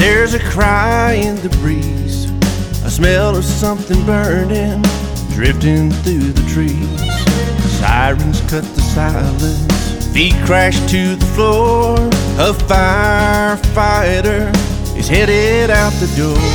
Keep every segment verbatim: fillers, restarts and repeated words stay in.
There's a cry in the breeze, a smell of something burning, drifting through the trees. Sirens cut the silence, feet crash to the floor. A firefighter is headed out the door.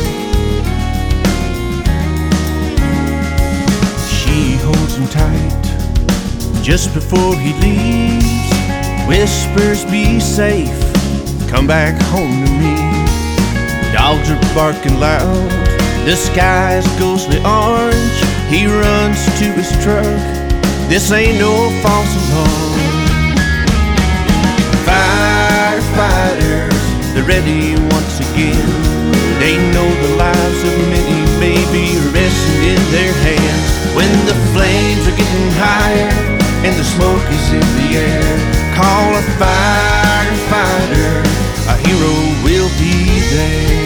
She holds him tight just before he leaves, whispers, "Be safe, come back home to me." Dogs are barking loud, the sky is ghostly orange. He runs to his truck, this ain't no false alarm. Firefighters, they're ready once again. They know the lives of many may be resting in their hands. When the flames are getting higher and the smoke is in the air, call a firefighter, a hero will be there.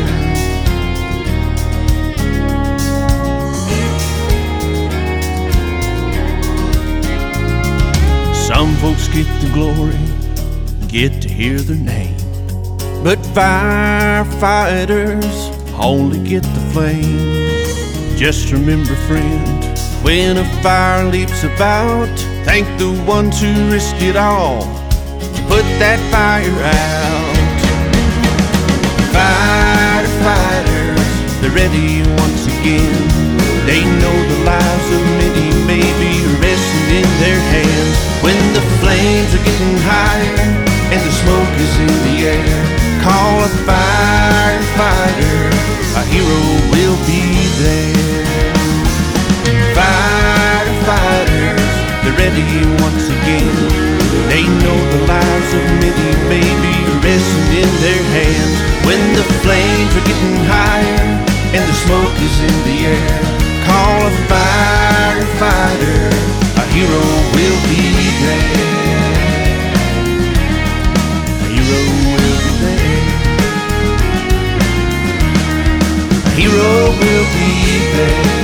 Some folks get the glory, get to hear their name, but firefighters only get the flame. Just remember, friend, when a fire leaps about, thank the ones who risked it all to put that fire out. Firefighters, they're ready once again. They know the lives of many may be resting in their hands. When the flames are getting higher and the smoke is in the air, call a firefighter, a hero will be there. Firefighters, they're ready once again. They know the lives of many may be resting in their hands. When the flames are getting higher and the smoke is in the air, call a firefighter, a hero will be there. A hero will be there. A hero will be there.